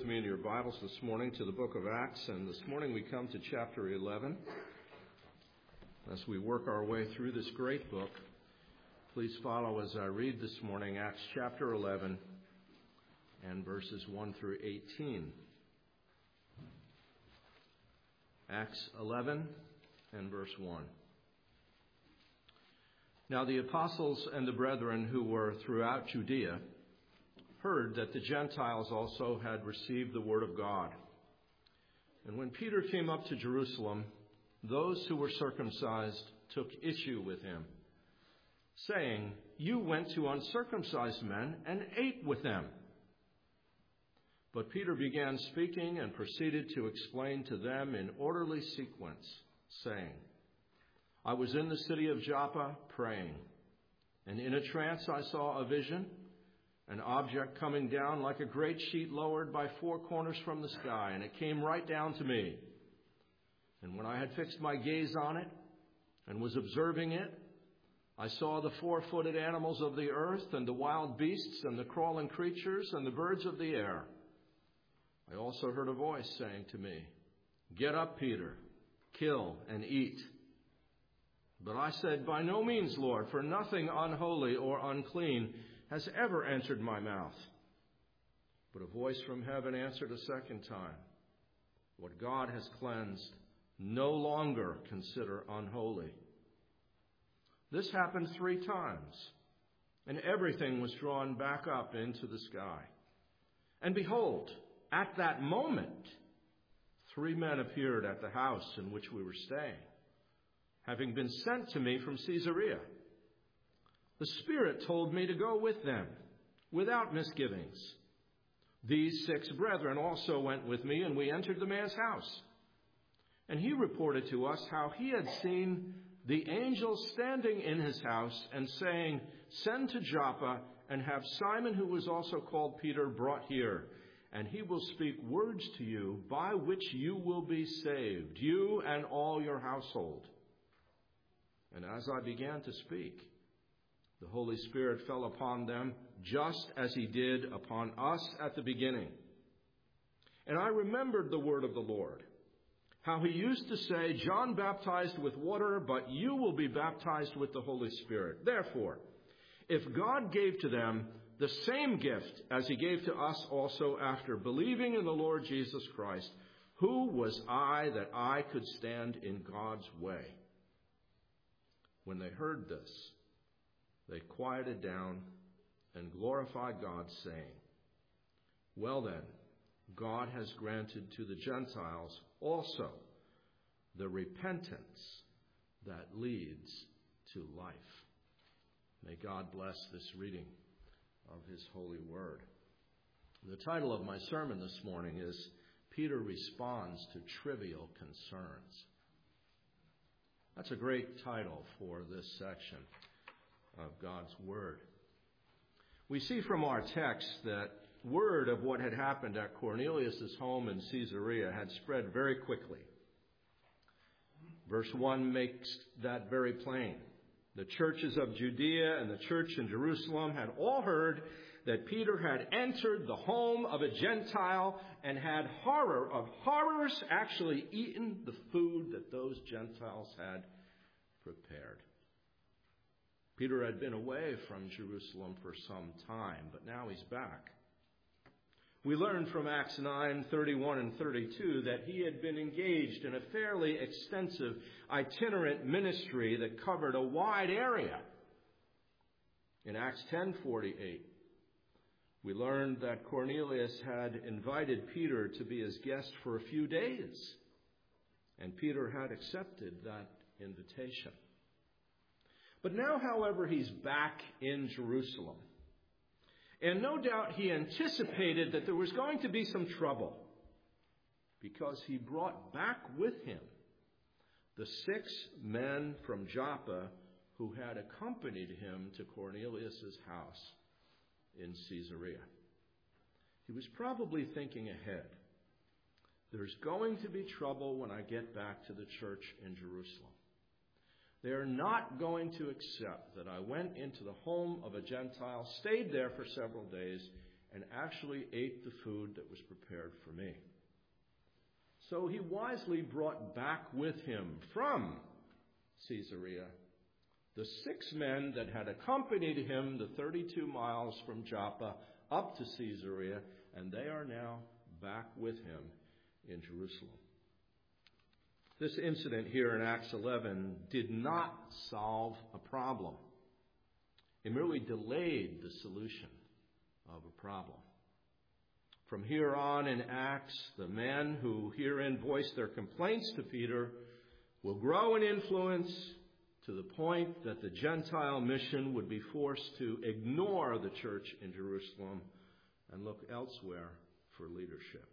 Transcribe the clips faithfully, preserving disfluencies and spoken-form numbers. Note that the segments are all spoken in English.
with me in your Bibles this morning to the book of Acts, and this morning we come to chapter eleven. As we work our way through this great book, please follow as I read this morning Acts chapter eleven and verses one through eighteen. Acts eleven and verse one. Now the apostles and the brethren who were throughout Judea heard that the Gentiles also had received the word of God. And when Peter came up to Jerusalem, those who were circumcised took issue with him, saying, "You went to uncircumcised men and ate with them." But Peter began speaking and proceeded to explain to them in orderly sequence, saying, "I was in the city of Joppa praying, and in a trance I saw a vision, an object coming down like a great sheet lowered by four corners from the sky, and it came right down to me. And when I had fixed my gaze on it and was observing it, I saw the four-footed animals of the earth and the wild beasts and the crawling creatures and the birds of the air. I also heard a voice saying to me, 'Get up, Peter, kill and eat.' But I said, 'By no means, Lord, for nothing unholy or unclean has ever entered my mouth.' But a voice from heaven answered a second time, 'What God has cleansed, no longer consider unholy.' This happened three times, and everything was drawn back up into the sky. And behold, at that moment, three men appeared at the house in which we were staying, having been sent to me from Caesarea. The Spirit told me to go with them, without misgivings. These six brethren also went with me, and we entered the man's house. And he reported to us how he had seen the angel standing in his house and saying, 'Send to Joppa and have Simon, who was also called Peter, brought here, and he will speak words to you by which you will be saved, you and all your household.' And as I began to speak, the Holy Spirit fell upon them just as he did upon us at the beginning. And I remembered the word of the Lord, how he used to say, 'John baptized with water, but you will be baptized with the Holy Spirit.' Therefore, if God gave to them the same gift as he gave to us also after believing in the Lord Jesus Christ, who was I that I could stand in God's way?" When they heard this, they quieted down and glorified God, saying, "Well then, God has granted to the Gentiles also the repentance that leads to life." May God bless this reading of his holy word. The title of my sermon this morning is Peter Responds to Trivial Concerns. That's a great title for this section of God's Word. We see from our text that word of what had happened at Cornelius' home in Caesarea had spread very quickly. Verse one makes that very plain. The churches of Judea and the church in Jerusalem had all heard that Peter had entered the home of a Gentile and had horror of horrors actually eaten the food that those Gentiles had prepared. Peter had been away from Jerusalem for some time, but now he's back. We learn from Acts nine, thirty-one and thirty-two that he had been engaged in a fairly extensive itinerant ministry that covered a wide area. In Acts ten forty-eight, we learned that Cornelius had invited Peter to be his guest for a few days, and Peter had accepted that invitation. But now, however, he's back in Jerusalem. And no doubt he anticipated that there was going to be some trouble, because he brought back with him the six men from Joppa who had accompanied him to Cornelius' house in Caesarea. He was probably thinking ahead. There's going to be trouble when I get back to the church in Jerusalem. They are not going to accept that I went into the home of a Gentile, stayed there for several days, and actually ate the food that was prepared for me. So he wisely brought back with him from Caesarea the six men that had accompanied him the thirty-two miles from Joppa up to Caesarea, and they are now back with him in Jerusalem. This incident here in Acts eleven did not solve a problem. It merely delayed the solution of a problem. From here on in Acts, the men who herein voice their complaints to Peter will grow in influence to the point that the Gentile mission would be forced to ignore the church in Jerusalem and look elsewhere for leadership.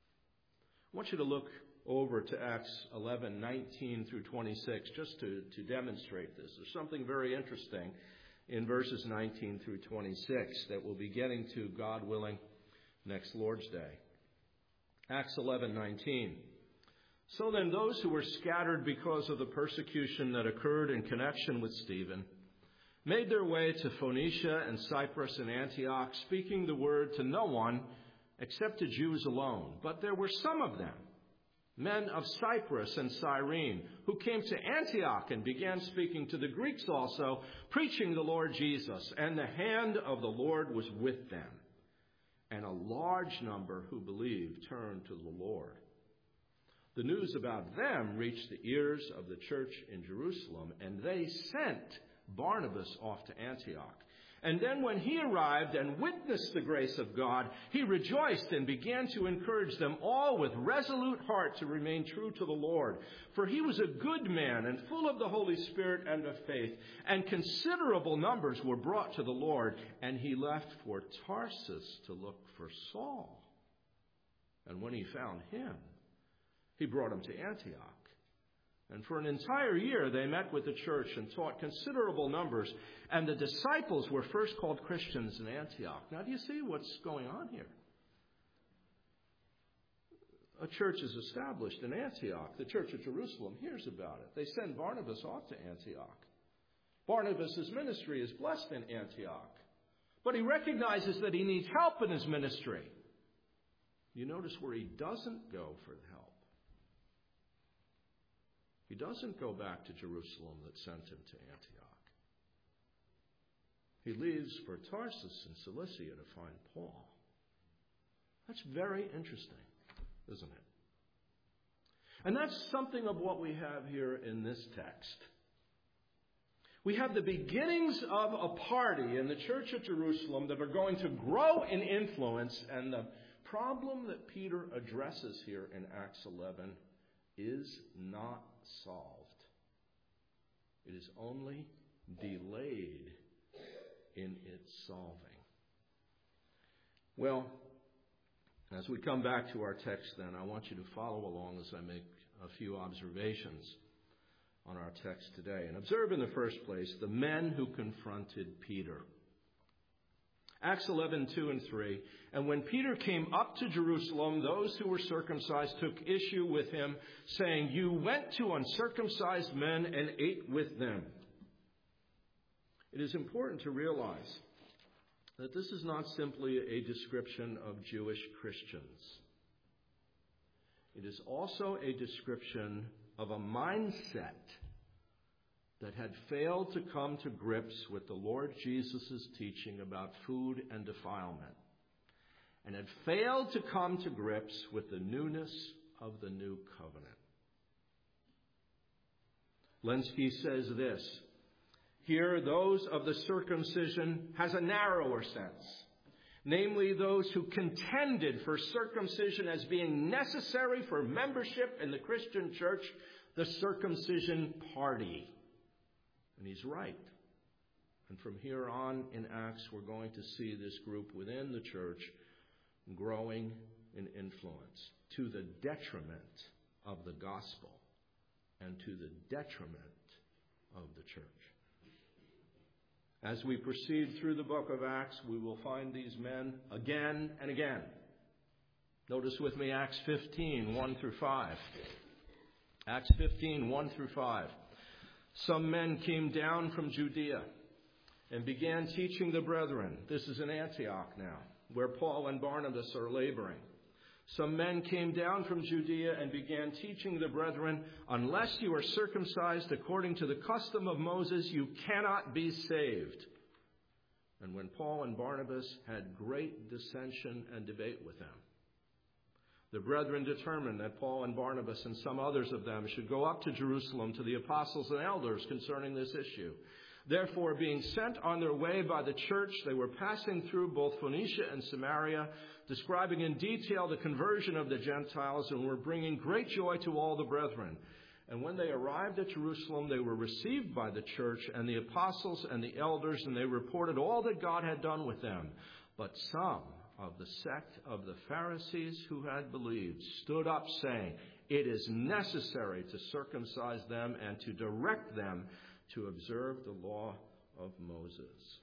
I want you to look over to Acts eleven, nineteen through twenty-six just to, to demonstrate this. There's something very interesting in verses nineteen through twenty-six that we'll be getting to, God willing, next Lord's Day. Acts eleven nineteen. So then those who were scattered because of the persecution that occurred in connection with Stephen made their way to Phoenicia and Cyprus and Antioch, speaking the word to no one except to Jews alone. But there were some of them, men of Cyprus and Cyrene, who came to Antioch and began speaking to the Greeks also, preaching the Lord Jesus. And the hand of the Lord was with them. And a large number who believed turned to the Lord. The news about them reached the ears of the church in Jerusalem, and they sent Barnabas off to Antioch. And then when he arrived and witnessed the grace of God, he rejoiced and began to encourage them all with resolute heart to remain true to the Lord. For he was a good man and full of the Holy Spirit and of faith, and considerable numbers were brought to the Lord. And he left for Tarsus to look for Saul. And when he found him, he brought him to Antioch. And for an entire year they met with the church and taught considerable numbers. And the disciples were first called Christians in Antioch. Now, do you see what's going on here? A church is established in Antioch. The church of Jerusalem hears about it. They send Barnabas off to Antioch. Barnabas' ministry is blessed in Antioch. But he recognizes that he needs help in his ministry. You notice where he doesn't go for the help. He doesn't go back to Jerusalem that sent him to Antioch. He leaves for Tarsus in Cilicia to find Paul. That's very interesting, isn't it? And that's something of what we have here in this text. We have the beginnings of a party in the church of Jerusalem that are going to grow in influence, and the problem that Peter addresses here in Acts eleven is not solved. It is only delayed in its solving. Well, as we come back to our text then, I want you to follow along as I make a few observations on our text today. And observe in the first place the men who confronted Peter. Acts eleven, two and three. And when Peter came up to Jerusalem, those who were circumcised took issue with him, saying, "You went to uncircumcised men and ate with them." It is important to realize that this is not simply a description of Jewish Christians. It is also a description of a mindset that had failed to come to grips with the Lord Jesus' teaching about food and defilement, and had failed to come to grips with the newness of the new covenant. Lenski says this: here, those of the circumcision has a narrower sense, namely those who contended for circumcision as being necessary for membership in the Christian church, the circumcision party. And he's right. And from here on in Acts, we're going to see this group within the church growing in influence to the detriment of the gospel and to the detriment of the church. As we proceed through the book of Acts, we will find these men again and again. Notice with me Acts fifteen, one through five. Acts fifteen, one through five. Some men came down from Judea and began teaching the brethren. This is in Antioch now. where Paul and Barnabas are laboring. Some men came down from Judea and began teaching the brethren, unless you are circumcised according to the custom of Moses, you cannot be saved. And when Paul and Barnabas had great dissension and debate with them, the brethren determined that Paul and Barnabas and some others of them should go up to Jerusalem to the apostles and elders concerning this issue. Therefore, being sent on their way by the church, they were passing through both Phoenicia and Samaria, describing in detail the conversion of the Gentiles, and were bringing great joy to all the brethren. And when they arrived at Jerusalem, they were received by the church and the apostles and the elders, and they reported all that God had done with them. But some of the sect of the Pharisees who had believed stood up, saying, it is necessary to circumcise them and to direct them to observe the law of Moses.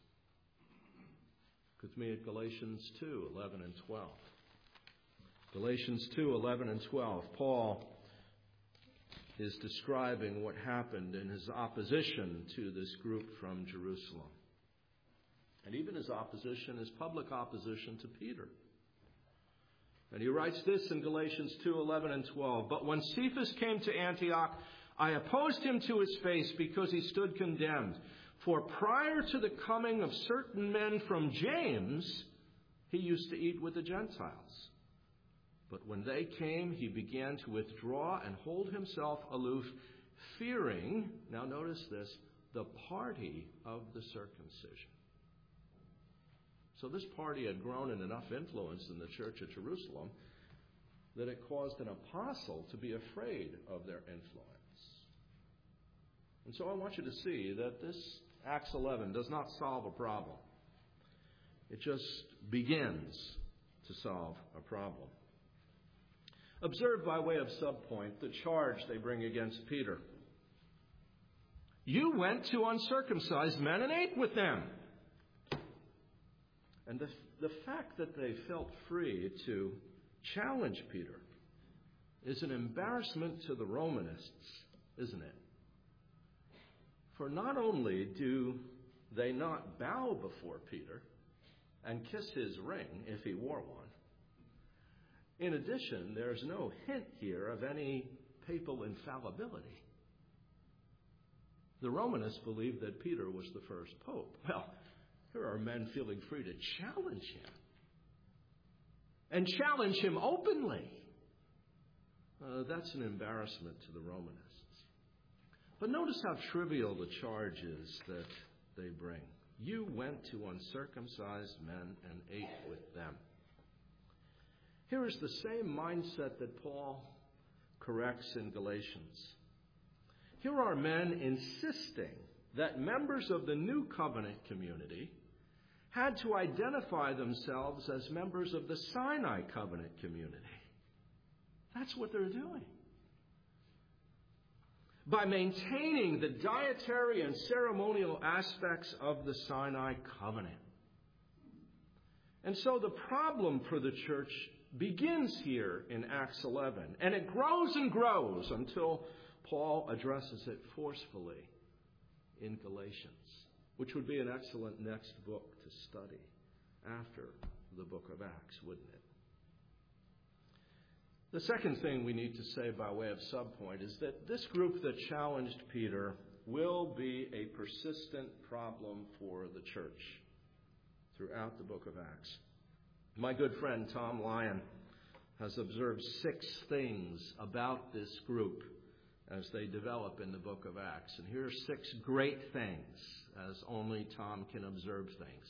Look with me at Galatians two, eleven and twelve. Galatians two, eleven and twelve. Paul is describing what happened in his opposition to this group from Jerusalem. And even his opposition, his public opposition to Peter. And he writes this in Galatians two, eleven and twelve. But when Cephas came to Antioch, I opposed him to his face because he stood condemned. For prior to the coming of certain men from James, he used to eat with the Gentiles. But when they came, he began to withdraw and hold himself aloof, fearing, now notice this, the party of the circumcision. So this party had grown in enough influence in the church at Jerusalem that it caused an apostle to be afraid of their influence. And so I want you to see that this Acts eleven does not solve a problem. It just begins to solve a problem. Observe by way of subpoint the charge they bring against Peter. You went to uncircumcised men and ate with them. And the, the fact that they felt free to challenge Peter is an embarrassment to the Romanists, isn't it? For not only do they not bow before Peter and kiss his ring if he wore one, in addition, there's no hint here of any papal infallibility. The Romanists believed that Peter was the first pope. Well, here are men feeling free to challenge him. And challenge him openly. Uh, that's an embarrassment to the Romanists. But notice how trivial the charge is that they bring. You went to uncircumcised men and ate with them. Here is the same mindset that Paul corrects in Galatians. Here are men insisting that members of the New Covenant community had to identify themselves as members of the Sinai Covenant community. That's what they're doing. By maintaining the dietary and ceremonial aspects of the Sinai Covenant. And so the problem for the church begins here in Acts eleven. And it grows and grows until Paul addresses it forcefully in Galatians, which would be an excellent next book to study after the book of Acts, wouldn't it? The second thing we need to say by way of subpoint is that this group that challenged Peter will be a persistent problem for the church throughout the book of Acts. My good friend Tom Lyon has observed six things about this group as they develop in the book of Acts. And here are six great things, as only Tom can observe things.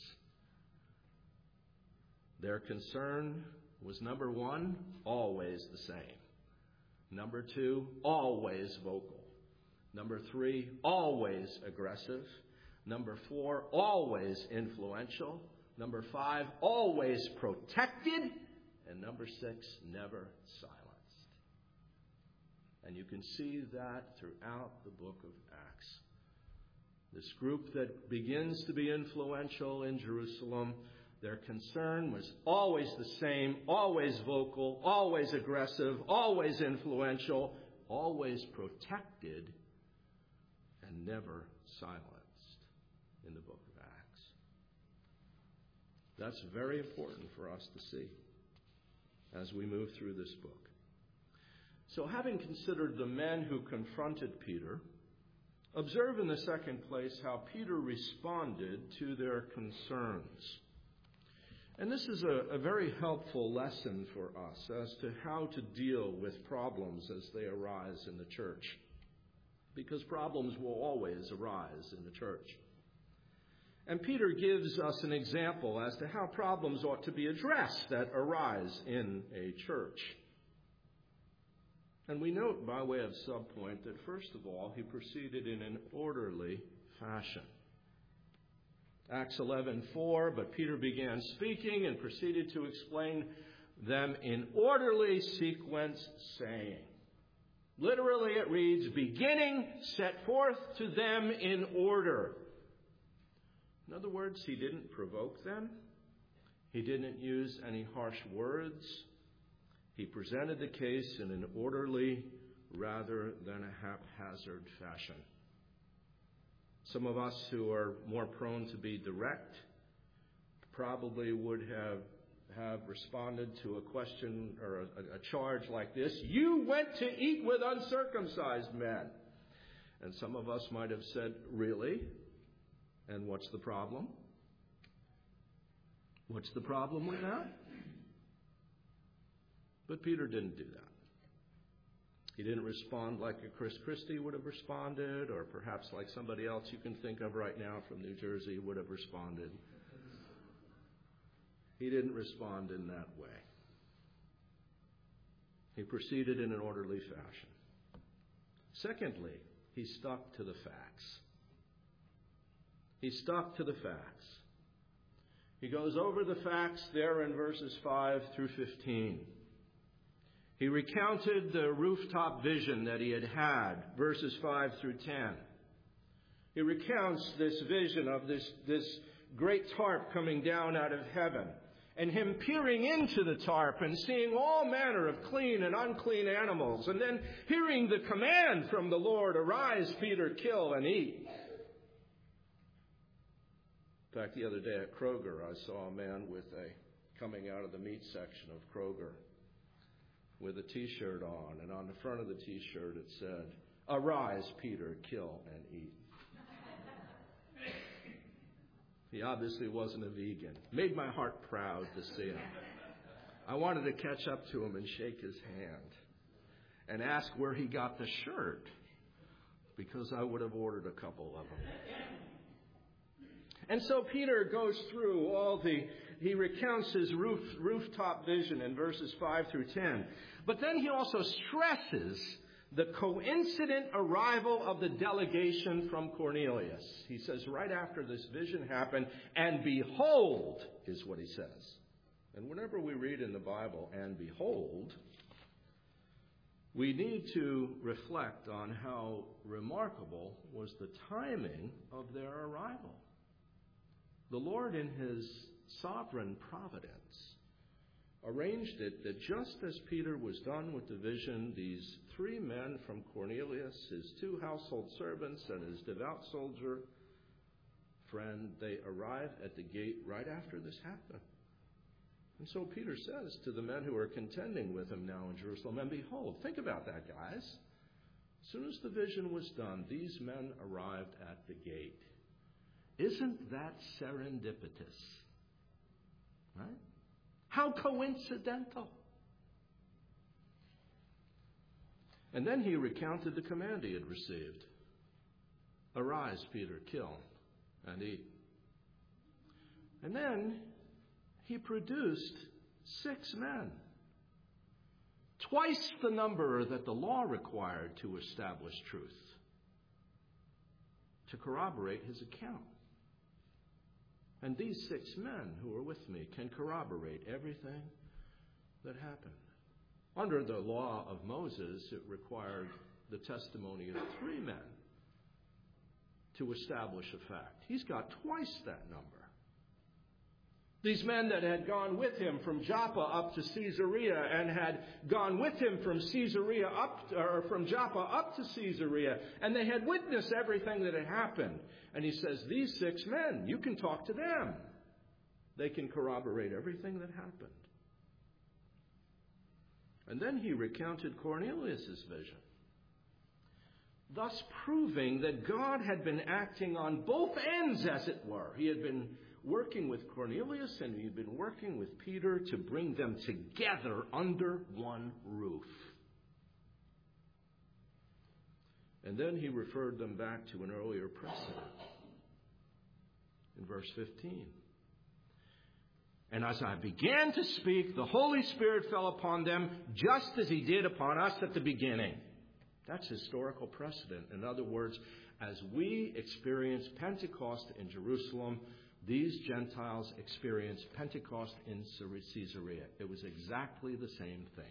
Their concern was, number one, always the same. Number two, always vocal. Number three, always aggressive. Number four, always influential. Number five, always protected. And number six, never silenced. And you can see that throughout the book of Acts. This group that begins to be influential in Jerusalem, their concern was always the same, always vocal, always aggressive, always influential, always protected, and never silenced in the book of Acts. That's very important for us to see as we move through this book. So having considered the men who confronted Peter, observe in the second place how Peter responded to their concerns. And this is a, a very helpful lesson for us as to how to deal with problems as they arise in the church. Because problems will always arise in the church. And Peter gives us an example as to how problems ought to be addressed that arise in a church. And we note by way of subpoint that first of all, he proceeded in an orderly fashion. Acts eleven four, but Peter began speaking and proceeded to explain them in orderly sequence, saying. Literally it reads, beginning, set forth to them in order. In other words, he didn't provoke them. He didn't use any harsh words. He presented the case in an orderly rather than a haphazard fashion. Some of us who are more prone to be direct probably would have, have responded to a question or a, a charge like this. You went to eat with uncircumcised men. And some of us might have said, really? And what's the problem? What's the problem with that? But Peter didn't do that. He didn't respond like a Chris Christie would have responded, or perhaps like somebody else you can think of right now from New Jersey would have responded. He didn't respond in that way. He proceeded in an orderly fashion. Secondly, he stuck to the facts. He stuck to the facts. He goes over the facts there in verses five through fifteen. He recounted the rooftop vision that he had had, verses five through ten. He recounts this vision of this, this great tarp coming down out of heaven, and him peering into the tarp and seeing all manner of clean and unclean animals, and then hearing the command from the Lord, arise, Peter, kill and eat. In fact, the other day at Kroger, I saw a man with a coming out of the meat section of Kroger with a T-shirt on, and on the front of the T-shirt it said, arise, Peter, kill and eat. He obviously wasn't a vegan. Made my heart proud to see him. I wanted to catch up to him and shake his hand and ask where he got the shirt, because I would have ordered a couple of them. And so Peter goes through all the, he recounts his roof, rooftop vision in verses five through ten. But then he also stresses the coincident arrival of the delegation from Cornelius. He says right after this vision happened, and behold, is what he says. And whenever we read in the Bible, and behold, we need to reflect on how remarkable was the timing of their arrival. The Lord, in his sovereign providence, arranged it that just as Peter was done with the vision, these three men from Cornelius, his two household servants, and his devout soldier friend, they arrived at the gate right after this happened. And so Peter says to the men who are contending with him now in Jerusalem, and behold, think about that, guys. As soon as the vision was done, these men arrived at the gate. Isn't that serendipitous? Right? How coincidental. And then he recounted the command he had received. Arise, Peter, kill and eat. And then he produced six men. Twice the number that the law required to establish truth, to corroborate his account. And these six men who are with me can corroborate everything that happened. Under the law of Moses, it required the testimony of three men to establish a fact. He's got twice that number. These men that had gone with him from Joppa up to Caesarea and had gone with him from Caesarea up, or from Joppa up to Caesarea, and they had witnessed everything that had happened. And he says, these six men, you can talk to them. They can corroborate everything that happened. And then he recounted Cornelius' vision, thus proving that God had been acting on both ends, as it were. He had been working with Cornelius and he had been working with Peter to bring them together under one roof. And then he referred them back to an earlier precedent in verse fifteen. And as I began to speak, the Holy Spirit fell upon them just as he did upon us at the beginning. That's historical precedent. In other words, as we experience Pentecost in Jerusalem, these Gentiles experienced Pentecost in Caesarea. It was exactly the same thing.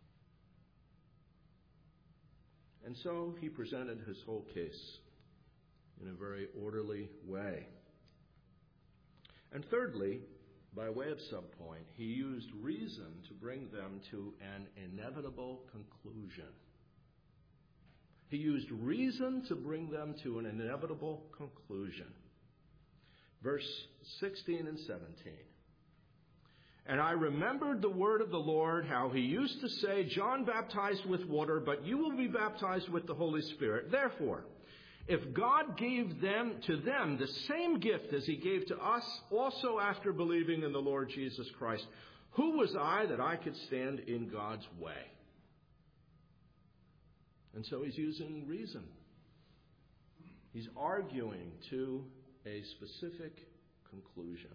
And so he presented his whole case in a very orderly way. And thirdly, by way of subpoint, he used reason to bring them to an inevitable conclusion. He used reason to bring them to an inevitable conclusion. Verse sixteen and seventeen. And I remembered the word of the Lord, how he used to say, John baptized with water, but you will be baptized with the Holy Spirit. Therefore, if God gave them to them the same gift as he gave to us, also after believing in the Lord Jesus Christ, who was I that I could stand in God's way? And so he's using reason. He's arguing to a specific conclusion.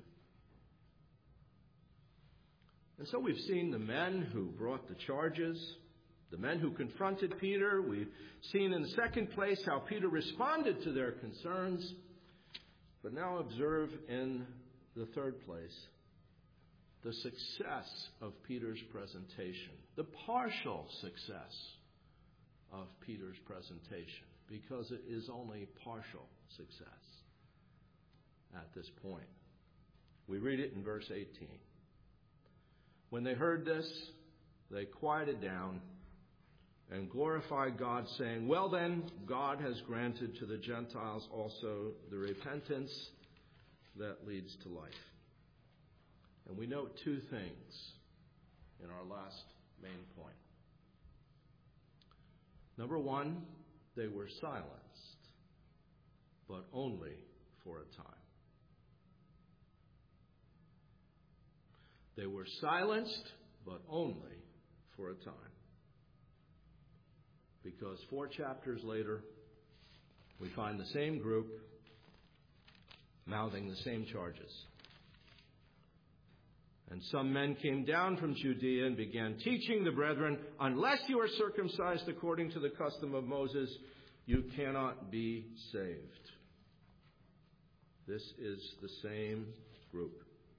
And so we've seen the men who brought the charges, the men who confronted Peter. We've seen in the second place how Peter responded to their concerns. But now observe in the third place the success of Peter's presentation, the partial success of Peter's presentation, because it is only partial success at this point. We read it in verse eighteen. When they heard this, they quieted down and glorified God, saying, well then, God has granted to the Gentiles also the repentance that leads to life. And we note two things in our last main point. Number one, they were silenced, but only for a time. They were silenced, but only for a time. Because four chapters later, we find the same group mouthing the same charges. And some men came down from Judea and began teaching the brethren, unless you are circumcised according to the custom of Moses, you cannot be saved. This is the same group.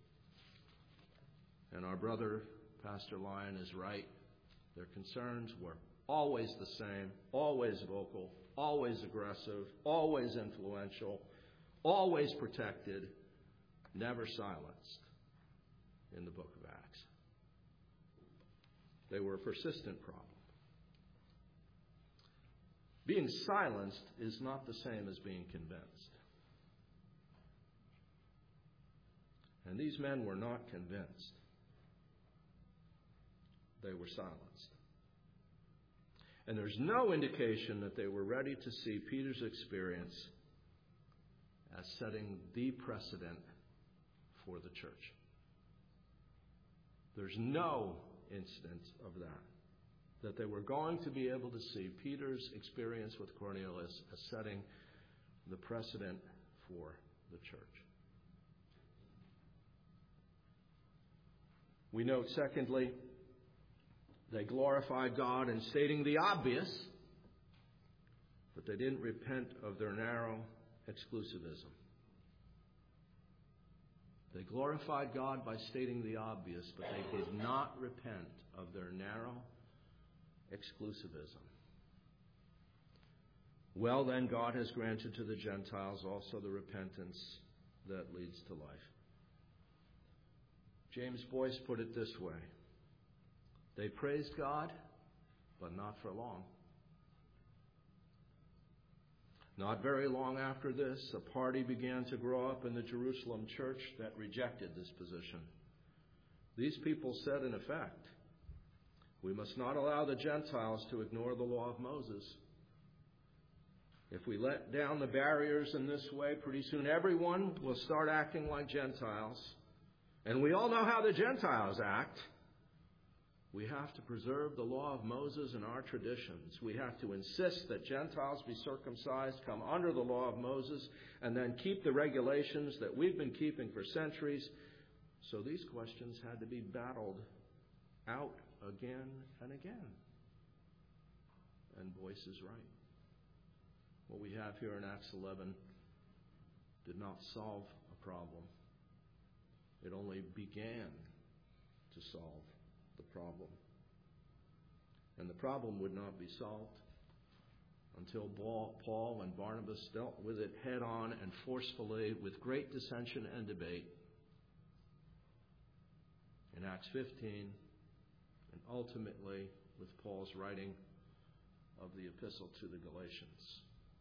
And our brother, Pastor Lyon, is right. Their concerns were always the same, always vocal, always aggressive, always influential, always protected, never silenced in the book of Acts. They were a persistent problem. Being silenced is not the same as being convinced. And these men were not convinced. They were silenced. And there's no indication that they were ready to see Peter's experience as setting the precedent for the church. There's no instance of that. That they were going to be able to see Peter's experience with Cornelius as setting the precedent for the church. We note, secondly, they glorified God in stating the obvious, but they didn't repent of their narrow exclusivism. They glorified God by stating the obvious, but they did not repent of their narrow exclusivism. Well, then, God has granted to the Gentiles also the repentance that leads to life. James Boyce put it this way: they praised God, but not for long. Not very long after this, a party began to grow up in the Jerusalem church that rejected this position. These people said, in effect, we must not allow the Gentiles to ignore the law of Moses. If we let down the barriers in this way, pretty soon everyone will start acting like Gentiles. And we all know how the Gentiles act. We have to preserve the law of Moses and our traditions. We have to insist that Gentiles be circumcised, come under the law of Moses, and then keep the regulations that we've been keeping for centuries. So these questions had to be battled out again and again. And Boyce is right. What we have here in Acts eleven did not solve a problem. It only began to solve the problem. And the problem would not be solved until Paul and Barnabas dealt with it head on and forcefully with great dissension and debate in Acts fifteen, and ultimately with Paul's writing of the epistle to the Galatians.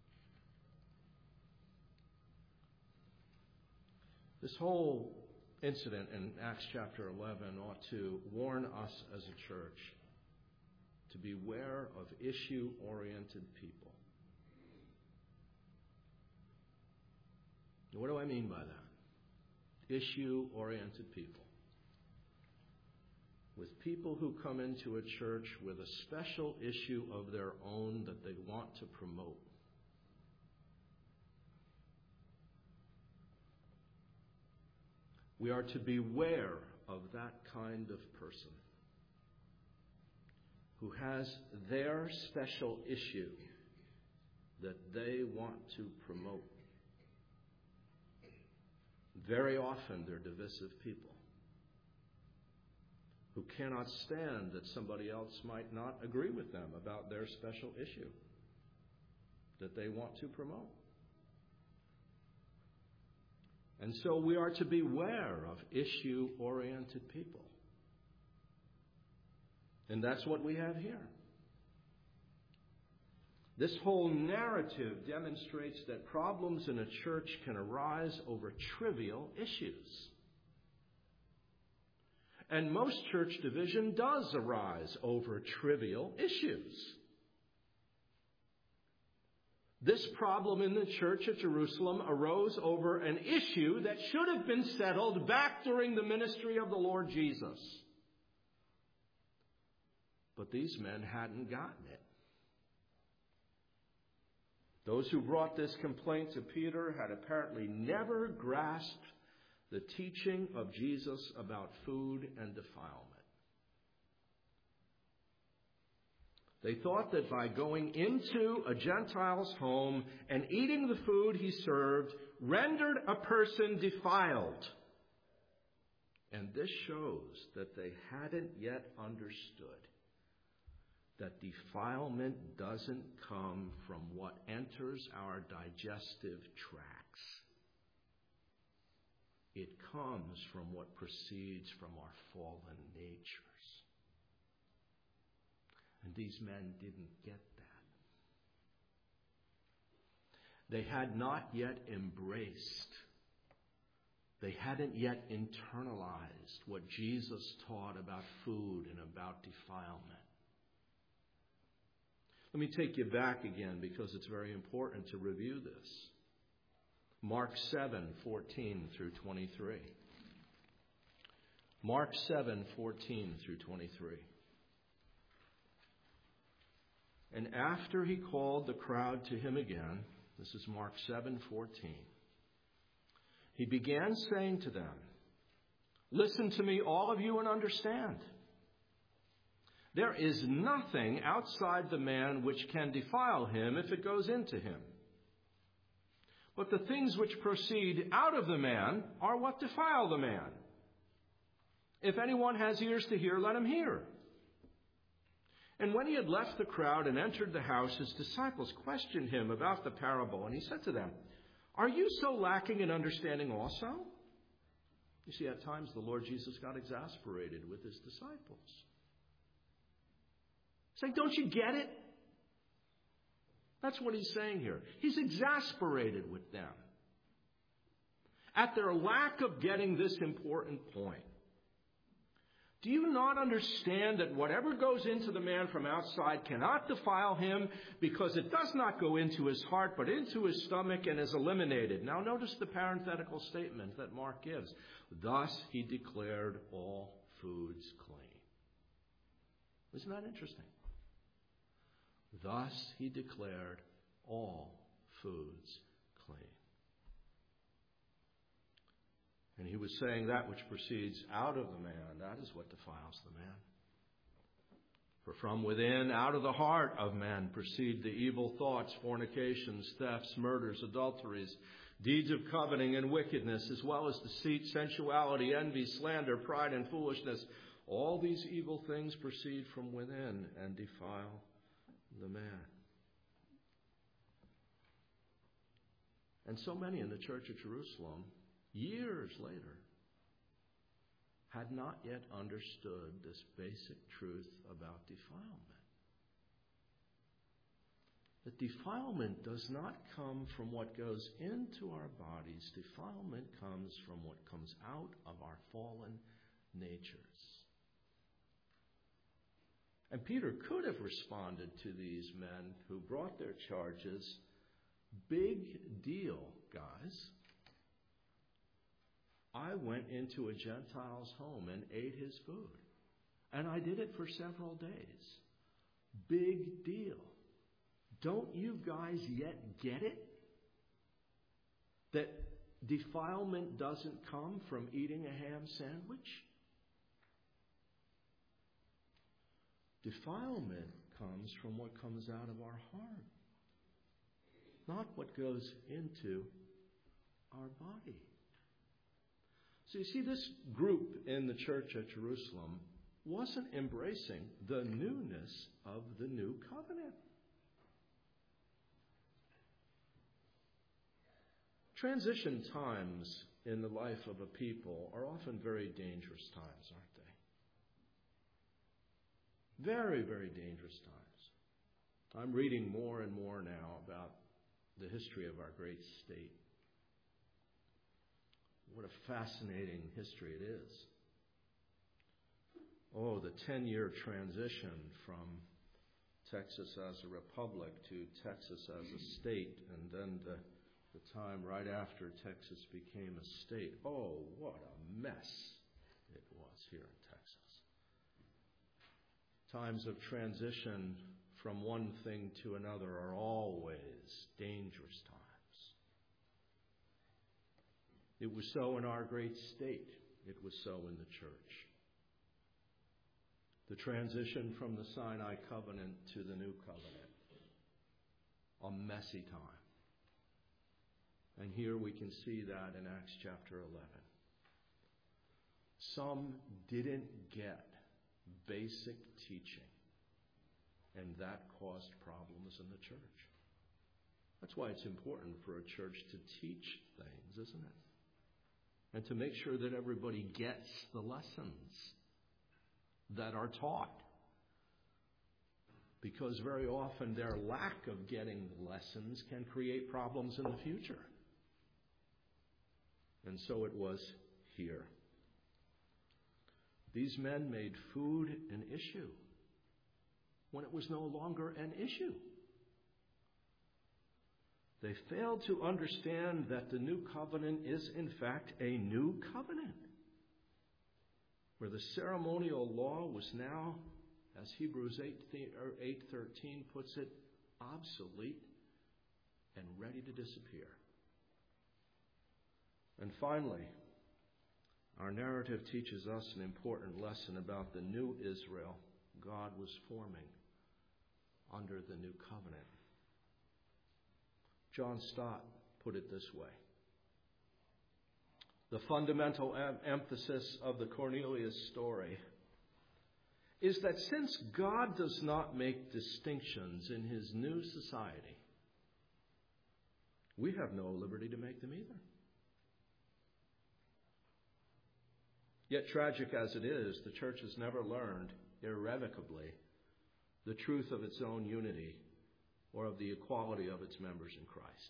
This whole incident in Acts chapter eleven ought to warn us as a church to beware of issue-oriented people. What do I mean by that? Issue-oriented people. With people who come into a church with a special issue of their own that they want to promote. We are to beware of that kind of person who has their special issue that they want to promote. Very often they're divisive people who cannot stand that somebody else might not agree with them about their special issue that they want to promote. And so we are to beware of issue-oriented people. And that's what we have here. This whole narrative demonstrates that problems in a church can arise over trivial issues. And most church division does arise over trivial issues. This problem in the church at Jerusalem arose over an issue that should have been settled back during the ministry of the Lord Jesus. But these men hadn't gotten it. Those who brought this complaint to Peter had apparently never grasped the teaching of Jesus about food and defilement. They thought that by going into a Gentile's home and eating the food he served rendered a person defiled. And this shows that they hadn't yet understood that defilement doesn't come from what enters our digestive tracts. It comes from what proceeds from our fallen natures. And these men didn't get that. They had not yet embraced, they hadn't yet internalized what Jesus taught about food and about defilement. Let me take you back again because it's very important to review this. Mark seven, fourteen through twenty-three. Mark seven, fourteen through twenty-three. And after he called the crowd to him again, this is Mark seven, fourteen, he began saying to them, "Listen to me, all of you, and understand. There is nothing outside the man which can defile him if it goes into him. But the things which proceed out of the man are what defile the man. If anyone has ears to hear, let him hear." And when he had left the crowd and entered the house, his disciples questioned him about the parable. And he said to them, "Are you so lacking in understanding also?" You see, at times the Lord Jesus got exasperated with his disciples. Saying, "Don't you get it? That's what he's saying here. He's exasperated with them at their lack of getting this important point. Do you not understand that whatever goes into the man from outside cannot defile him, because it does not go into his heart but into his stomach and is eliminated? Now notice the parenthetical statement that Mark gives. Thus he declared all foods clean. Isn't that interesting? Thus he declared all foods clean. And he was saying that which proceeds out of the man, that is what defiles the man. For from within, out of the heart of man, proceed the evil thoughts, fornications, thefts, murders, adulteries, deeds of coveting and wickedness, as well as deceit, sensuality, envy, slander, pride, and foolishness. All these evil things proceed from within and defile the man. And so many in the church of Jerusalem, years later, had not yet understood this basic truth about defilement. That defilement does not come from what goes into our bodies. Defilement comes from what comes out of our fallen natures. And Peter could have responded to these men who brought their charges, big deal, guys. I went into a Gentile's home and ate his food. And I did it for several days. Big deal. Don't you guys yet get it? That defilement doesn't come from eating a ham sandwich? Defilement comes from what comes out of our heart, not what goes into our body. So you see, this group in the church at Jerusalem wasn't embracing the newness of the new covenant. Transition times in the life of a people are often very dangerous times, aren't they? Very, very dangerous times. I'm reading more and more now about the history of our great state. What a fascinating history it is. Oh, the ten-year transition from Texas as a republic to Texas as a state, and then the, the time right after Texas became a state. Oh, what a mess it was here in Texas. Times of transition from one thing to another are always dangerous times. It was so in our great state. It was so in the church. The transition from the Sinai covenant to the new covenant. A messy time. And here we can see that in Acts chapter eleven. Some didn't get basic teaching, and that caused problems in the church. That's why it's important for a church to teach things, isn't it? And to make sure that everybody gets the lessons that are taught. Because very often their lack of getting lessons can create problems in the future. And so it was here. These men made food an issue when it was no longer an issue. They failed to understand that the new covenant is in fact a new covenant, where the ceremonial law was now, as Hebrews eight thirteen puts it, obsolete and ready to disappear. And finally, our narrative teaches us an important lesson about the new Israel God was forming under the new covenant. John Stott put it this way. The fundamental em- emphasis of the Cornelius story is that since God does not make distinctions in his new society, we have no liberty to make them either. Yet tragic as it is, the church has never learned irrevocably the truth of its own unity or of the equality of its members in Christ.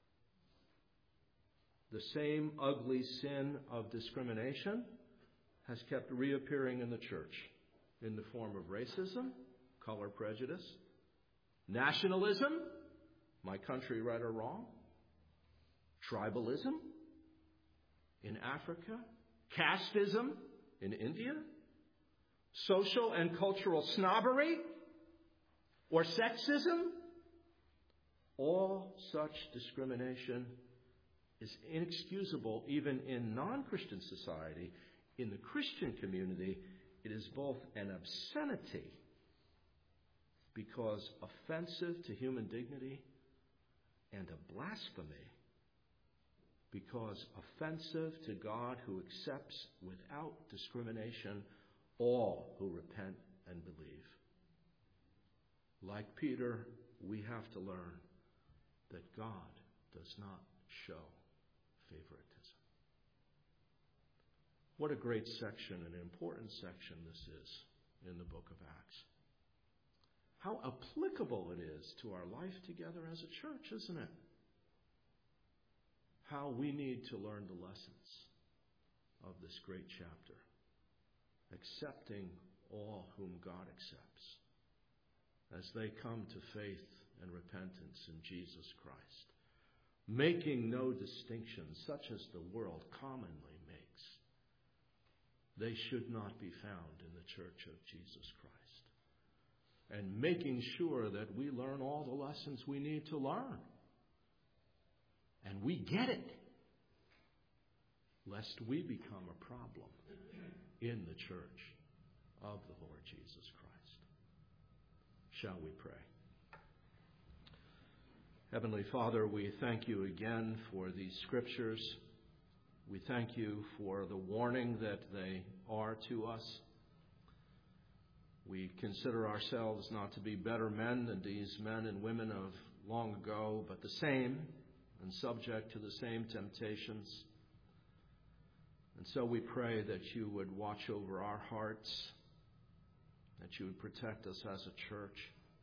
The same ugly sin of discrimination has kept reappearing in the church in the form of racism, color prejudice, nationalism, my country right or wrong, tribalism in Africa, casteism in India, social and cultural snobbery, or sexism. All such discrimination is inexcusable even in non-Christian society. In the Christian community, it is both an obscenity because offensive to human dignity and a blasphemy because offensive to God who accepts without discrimination all who repent and believe. Like Peter, we have to learn that God does not show favoritism. What a great section, an important section this is in the book of Acts. How applicable it is to our life together as a church, isn't it? How we need to learn the lessons of this great chapter. Accepting all whom God accepts as they come to faith and repentance in Jesus Christ. Making no distinctions such as the world commonly makes. They should not be found in the church of Jesus Christ. And making sure that we learn all the lessons we need to learn. And we get it. Lest we become a problem in the church of the Lord Jesus Christ. Shall we pray? Heavenly Father, we thank you again for these scriptures. We thank you for the warning that they are to us. We consider ourselves not to be better men than these men and women of long ago, but the same and subject to the same temptations. And so we pray that you would watch over our hearts, that you would protect us as a church,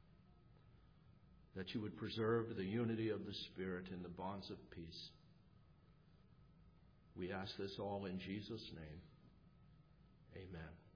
that you would preserve the unity of the Spirit in the bonds of peace. We ask this all in Jesus' name. Amen.